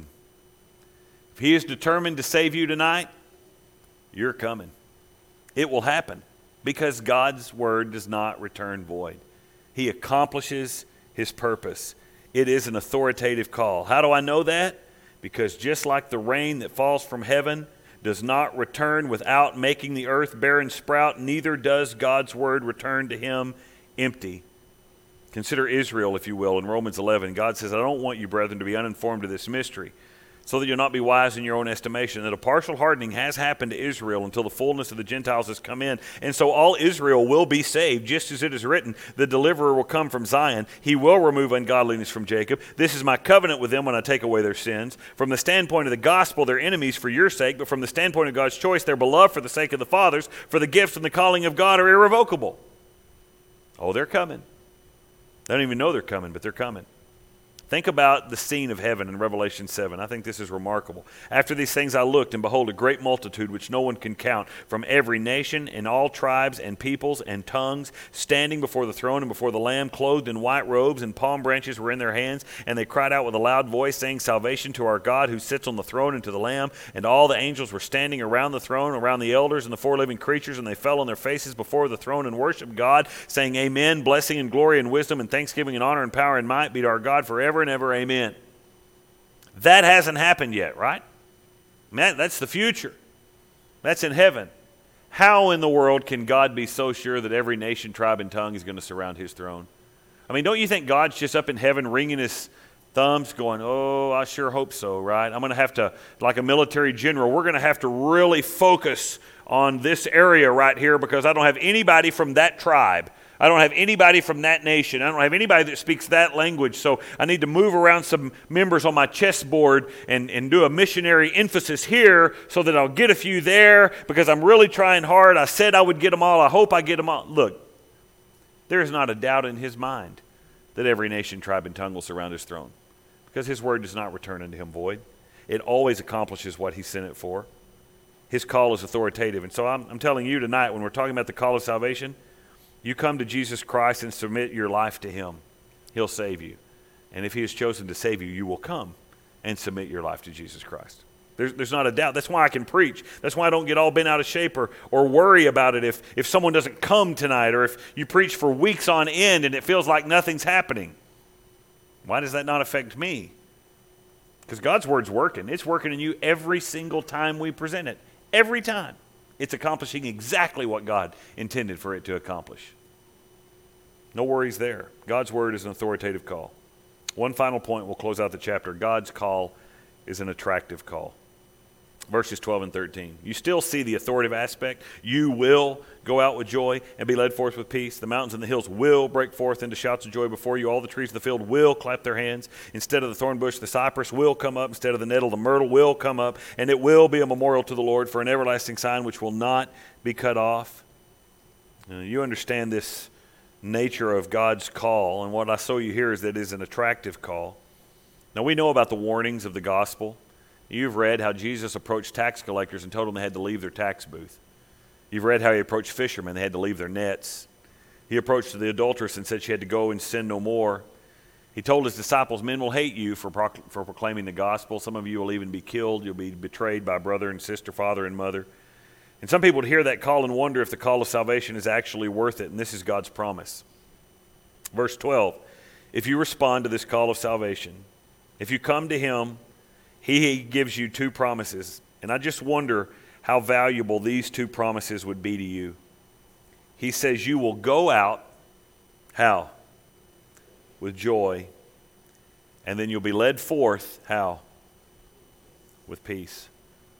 If he is determined to save you tonight, you're coming. It will happen because God's word does not return void. He accomplishes his purpose. It is an authoritative call. How do I know that? Because just like the rain that falls from heaven does not return without making the earth bear and sprout, neither does God's word return to him empty. Consider Israel, if you will, in Romans 11. God says, I don't want you, brethren, to be uninformed of this mystery, so that you'll not be wise in your own estimation. That a partial hardening has happened to Israel until the fullness of the Gentiles has come in. And so all Israel will be saved, just as it is written, the deliverer will come from Zion. He will remove ungodliness from Jacob. This is my covenant with them when I take away their sins. From the standpoint of the gospel, they're enemies for your sake, but from the standpoint of God's choice, they're beloved for the sake of the fathers, for the gifts and the calling of God are irrevocable. Oh, they're coming. They don't even know they're coming, but they're coming. Think about the scene of heaven in Revelation 7. I think this is remarkable. After these things I looked, and behold, a great multitude which no one can count, from every nation and all tribes and peoples and tongues, standing before the throne and before the Lamb, clothed in white robes, and palm branches were in their hands. And they cried out with a loud voice, saying, Salvation to our God who sits on the throne and to the Lamb. And all the angels were standing around the throne, around the elders and the four living creatures, and they fell on their faces before the throne and worshiped God, saying, Amen, blessing and glory and wisdom and thanksgiving and honor and power and might be to our God forever and ever. Amen. That hasn't happened yet, right? Man, that's the future. That's in heaven. How in the world can God be so sure that every nation, tribe, and tongue is going to surround his throne? I mean, don't you think God's just up in heaven wringing his thumbs going, oh, I sure hope so, right? I'm going to have to, like a military general, we're going to have to really focus on this area right here because I don't have anybody from that tribe. I don't have anybody from that nation. I don't have anybody that speaks that language. So I need to move around some members on my chessboard and do a missionary emphasis here so that I'll get a few there because I'm really trying hard. I said I would get them all. I hope I get them all. Look, there is not a doubt in his mind that every nation, tribe, and tongue will surround his throne because his word does not return unto him void. It always accomplishes what he sent it for. His call is authoritative. And so I'm telling you tonight, when we're talking about the call of salvation, you come to Jesus Christ and submit your life to him. He'll save you. And if he has chosen to save you, you will come and submit your life to Jesus Christ. There's not a doubt. That's why I can preach. That's why I don't get all bent out of shape or worry about it if someone doesn't come tonight or if you preach for weeks on end and it feels like nothing's happening. Why does that not affect me? Because God's word's working. It's working in you every single time we present it. Every time. It's accomplishing exactly what God intended for it to accomplish. No worries there. God's word is an authoritative call. One final point, we'll close out the chapter. God's call is an attractive call. Verses 12 and 13. You still see the authoritative aspect. You will go out with joy and be led forth with peace. The mountains and the hills will break forth into shouts of joy before you. All the trees of the field will clap their hands. Instead of the thorn bush, the cypress will come up. Instead of the nettle, the myrtle will come up. And it will be a memorial to the Lord for an everlasting sign which will not be cut off. You understand this nature of God's call. And what I show you here is that it is an attractive call. Now we know about the warnings of the gospel. You've read how Jesus approached tax collectors and told them they had to leave their tax booth. You've read how he approached fishermen. They had to leave their nets. He approached the adulteress and said she had to go and sin no more. He told his disciples, men will hate you for proclaiming the gospel. Some of you will even be killed. You'll be betrayed by brother and sister, father and mother. And some people would hear that call and wonder if the call of salvation is actually worth it. And this is God's promise. Verse 12, if you respond to this call of salvation, if you come to him, he gives you two promises. And I just wonder how valuable these two promises would be to you. He says you will go out, how? With joy. And then you'll be led forth, how? With peace.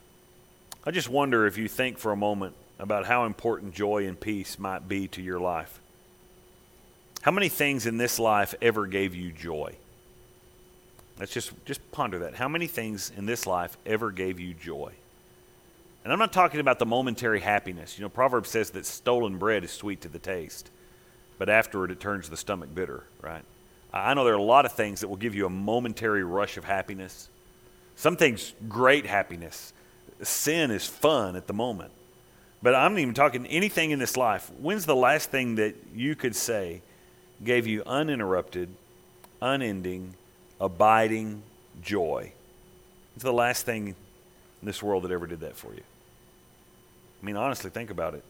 I just wonder if you think for a moment about how important joy and peace might be to your life. How many things in this life ever gave you joy? Let's just ponder that. How many things in this life ever gave you joy? And I'm not talking about the momentary happiness. You know, Proverbs says that stolen bread is sweet to the taste, but afterward it turns the stomach bitter, right? I know there are a lot of things that will give you a momentary rush of happiness. Some things, great happiness. Sin is fun at the moment. But I'm not even talking anything in this life. When's the last thing that you could say gave you uninterrupted, unending, abiding joy? It's the last thing in this world that ever did that for you. I mean, honestly, think about it.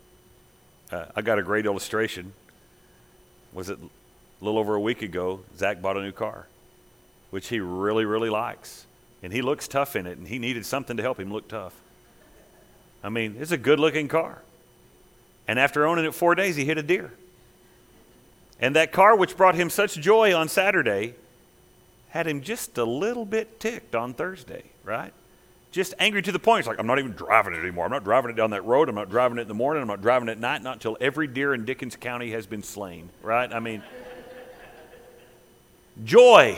I got a great illustration. Was it a little over a week ago, Zach bought a new car, which he really, really likes. And he looks tough in it, and he needed something to help him look tough. I mean, it's a good-looking car. And after owning it 4 days, he hit a deer. And that car, which brought him such joy on Saturday, had him just a little bit ticked on Thursday, right? Just angry to the point. It's like, I'm not even driving it anymore. I'm not driving it down that road. I'm not driving it in the morning. I'm not driving it at night, not until every deer in Dickens County has been slain, right? I mean, joy.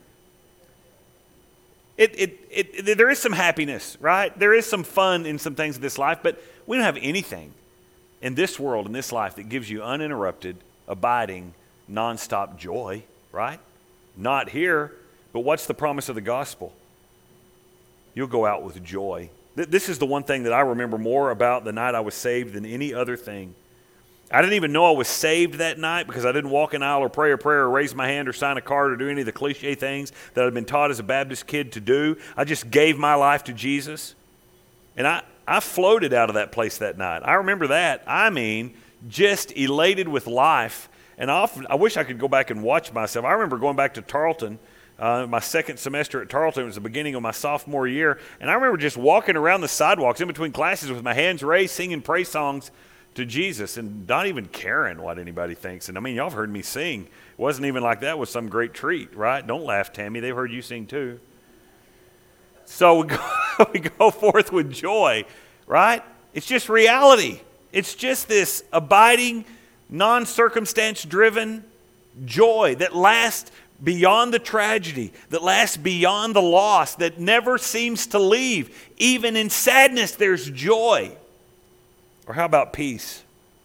There is some happiness, right? There is some fun in some things in this life, but we don't have anything in this world, in this life, that gives you uninterrupted, abiding, nonstop joy, right? Not here, but what's the promise of the gospel? You'll go out with joy. This is the one thing that I remember more about the night I was saved than any other thing. I didn't even know I was saved that night because I didn't walk an aisle or pray a prayer or raise my hand or sign a card or do any of the cliche things that I'd been taught as a Baptist kid to do. I just gave my life to Jesus. And I floated out of that place that night. I remember that. I mean, just elated with life. And I wish I could go back and watch myself. I remember going back to Tarleton, my second semester at Tarleton. It was the beginning of my sophomore year. And I remember just walking around the sidewalks in between classes with my hands raised, singing praise songs to Jesus and not even caring what anybody thinks. And I mean, y'all have heard me sing. It wasn't even like that was some great treat, right? Don't laugh, Tammy. They've heard you sing too. So we go forth with joy, right? It's just reality. It's just this abiding, non-circumstance-driven joy that lasts beyond the tragedy, that lasts beyond the loss, that never seems to leave. Even in sadness, there's joy. Or how about peace?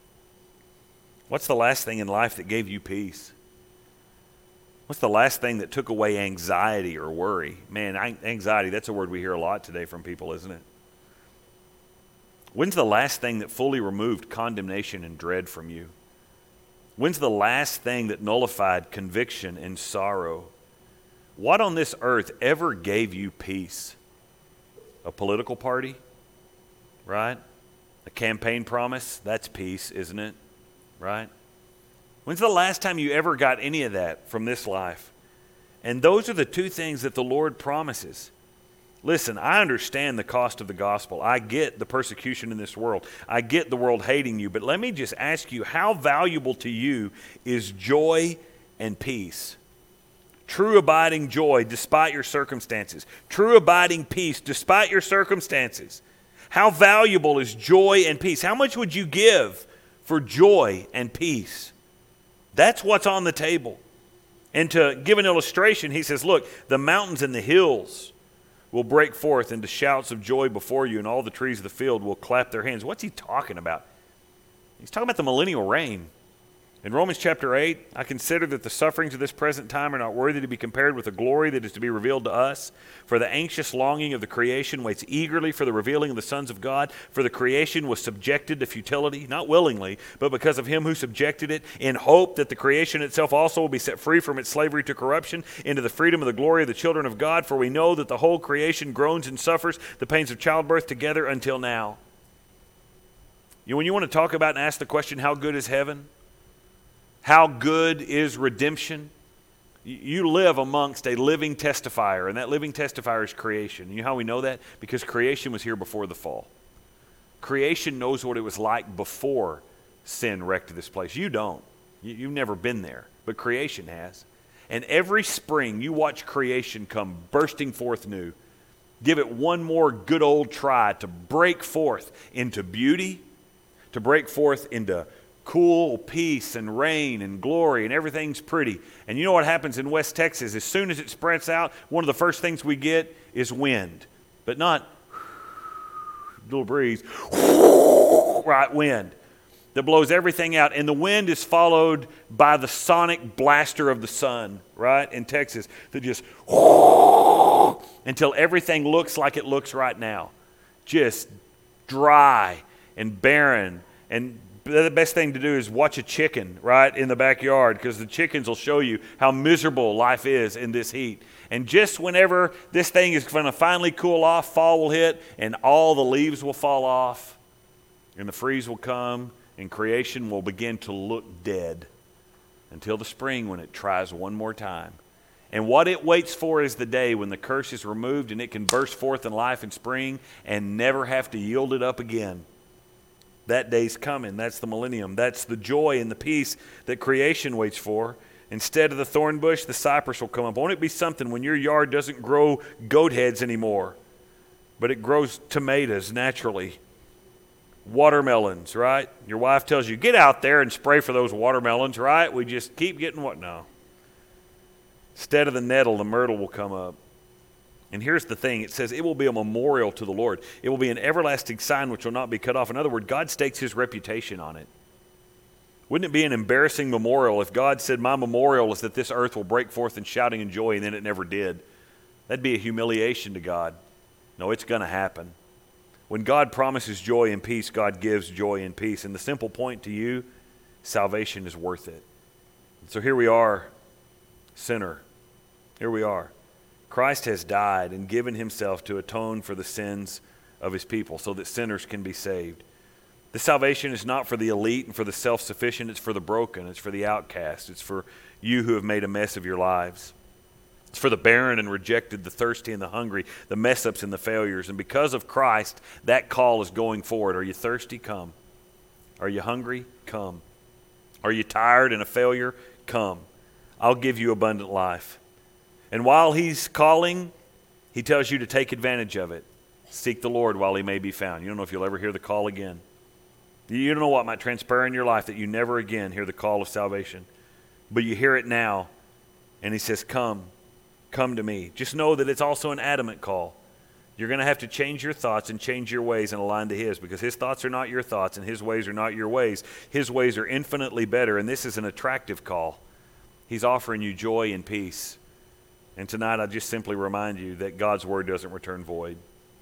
What's the last thing in life that gave you peace? What's the last thing that took away anxiety or worry? Man, anxiety, that's a word we hear a lot today from people, isn't it? When's the last thing that fully removed condemnation and dread from you? When's the last thing that nullified conviction and sorrow? What on this earth ever gave you peace? A political party, right? A campaign promise? That's peace, isn't it? Right? When's the last time you ever got any of that from this life? And those are the two things that the Lord promises. Listen, I understand the cost of the gospel. I get the persecution in this world. I get the world hating you. But let me just ask you, how valuable to you is joy and peace? True abiding joy despite your circumstances. True abiding peace despite your circumstances. How valuable is joy and peace? How much would you give for joy and peace? That's what's on the table. And to give an illustration, he says, look, the mountains and the hills will break forth into shouts of joy before you, and all the trees of the field will clap their hands. What's he talking about? He's talking about the millennial reign. In Romans chapter 8, I consider that the sufferings of this present time are not worthy to be compared with the glory that is to be revealed to us. For the anxious longing of the creation waits eagerly for the revealing of the sons of God. For the creation was subjected to futility, not willingly, but because of him who subjected it, in hope that the creation itself also will be set free from its slavery to corruption into the freedom of the glory of the children of God. For we know that the whole creation groans and suffers the pains of childbirth together until now. When you want to talk about and ask the question, how good is heaven? How good is redemption? You live amongst a living testifier, and that living testifier is creation. You know how we know that? Because creation was here before the fall. Creation knows what it was like before sin wrecked this place. You don't. You've never been there, but creation has. And every spring, you watch creation come bursting forth new. Give it one more good old try to break forth into beauty, to break forth into cool peace and rain and glory, and everything's pretty. And you know what happens in West Texas? As soon as it spreads out, one of the first things we get is wind. But not little breeze, right, wind that blows everything out. And the wind is followed by the sonic blaster of the sun, right, in Texas, that just until everything looks like it looks right now. Just dry and barren. And the best thing to do is watch a chicken, right, in the backyard, because the chickens will show you how miserable life is in this heat. And just whenever this thing is going to finally cool off, fall will hit, and all the leaves will fall off, and the freeze will come, and creation will begin to look dead until the spring when it tries one more time. And what it waits for is the day when the curse is removed and it can burst forth in life in spring and never have to yield it up again. That day's coming. That's the millennium. That's the joy and the peace that creation waits for. Instead of the thorn bush, the cypress will come up. Won't it be something when your yard doesn't grow goat heads anymore, but it grows tomatoes naturally? Watermelons, right? Your wife tells you, get out there and spray for those watermelons, right? We just keep getting what? No. Instead of the nettle, the myrtle will come up. And here's the thing. It says it will be a memorial to the Lord. It will be an everlasting sign which will not be cut off. In other words, God stakes his reputation on it. Wouldn't it be an embarrassing memorial if God said, my memorial is that this earth will break forth in shouting and joy, and then it never did? That'd be a humiliation to God. No, it's going to happen. When God promises joy and peace, God gives joy and peace. And the simple point to you, salvation is worth it. So here we are, sinner. Here we are. Christ has died and given himself to atone for the sins of his people so that sinners can be saved. The salvation is not for the elite and for the self-sufficient. It's for the broken. It's for the outcast. It's for you who have made a mess of your lives. It's for the barren and rejected, the thirsty and the hungry, the mess-ups and the failures. And because of Christ, that call is going forward. Are you thirsty? Come. Are you hungry? Come. Are you tired and a failure? Come. I'll give you abundant life. And while he's calling, he tells you to take advantage of it. Seek the Lord while he may be found. You don't know if you'll ever hear the call again. You don't know what might transpire in your life that you never again hear the call of salvation. But you hear it now, and he says, come to me. Just know that it's also an adamant call. You're going to have to change your thoughts and change your ways and align to his, because his thoughts are not your thoughts and his ways are not your ways. His ways are infinitely better, and this is an attractive call. He's offering you joy and peace. And tonight I just simply remind you that God's word doesn't return void.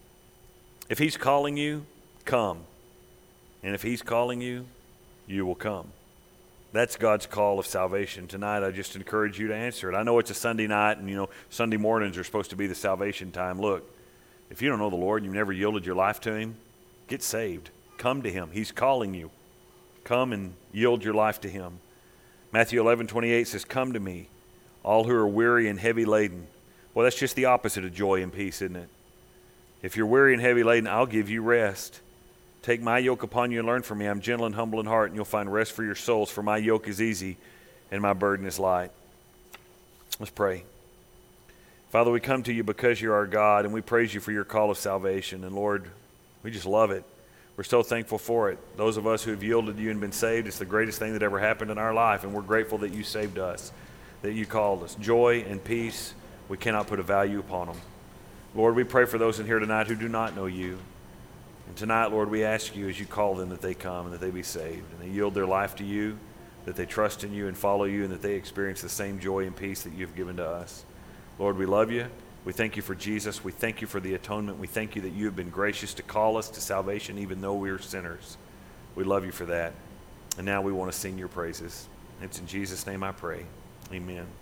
If he's calling you, come. And if he's calling you, you will come. That's God's call of salvation. Tonight, I just encourage you to answer it. I know it's a Sunday night, and Sunday mornings are supposed to be the salvation time. Look, if you don't know the Lord and you've never yielded your life to him, get saved. Come to him. He's calling you. Come and yield your life to him. Matthew 11:28 says, come to me, all who are weary and heavy laden. Well, that's just the opposite of joy and peace, isn't it? If you're weary and heavy laden, I'll give you rest. Take my yoke upon you and learn from me. I'm gentle and humble in heart, and you'll find rest for your souls, for my yoke is easy and my burden is light. Let's pray. Father, we come to you because you're our God, and we praise you for your call of salvation. And Lord, we just love it. We're so thankful for it. Those of us who have yielded to you and been saved, it's the greatest thing that ever happened in our life, and we're grateful that you saved us, that you called us. Joy and peace, we cannot put a value upon them. Lord, we pray for those in here tonight who do not know you. And tonight, Lord, we ask you as you call them that they come and that they be saved and they yield their life to you, that they trust in you and follow you, and that they experience the same joy and peace that you've given to us. Lord, we love you. We thank you for Jesus. We thank you for the atonement. We thank you that you have been gracious to call us to salvation even though we are sinners. We love you for that. And now we want to sing your praises. It's in Jesus' name I pray. Amen.